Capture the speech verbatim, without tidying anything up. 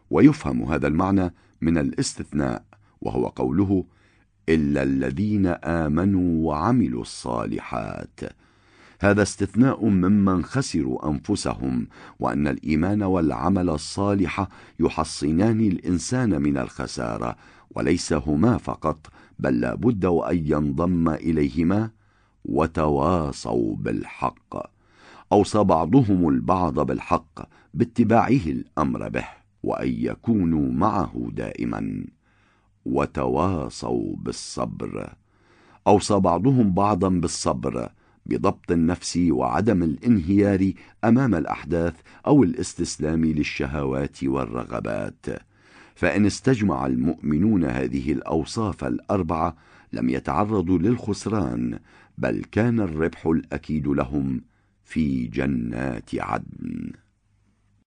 ويفهم هذا المعنى من الاستثناء، وهو قوله إلا الذين آمنوا وعملوا الصالحات. هذا استثناء ممن خسروا أنفسهم، وأن الإيمان والعمل الصالح يحصنان الإنسان من الخسارة، وليس هما فقط، بل لا بد وأن ينضم إليهما. وتواصوا بالحق، أوصى بعضهم البعض بالحق باتباعه الأمر به، وأن يكونوا معه دائما. وتواصوا بالصبر، أوصى بعضهم بعضا بالصبر، بضبط النفس وعدم الانهيار أمام الأحداث أو الاستسلام للشهوات والرغبات. فإن استجمع المؤمنون هذه الأوصاف الأربعة لم يتعرضوا للخسران، بل كان الربح الأكيد لهم في جنات عدن.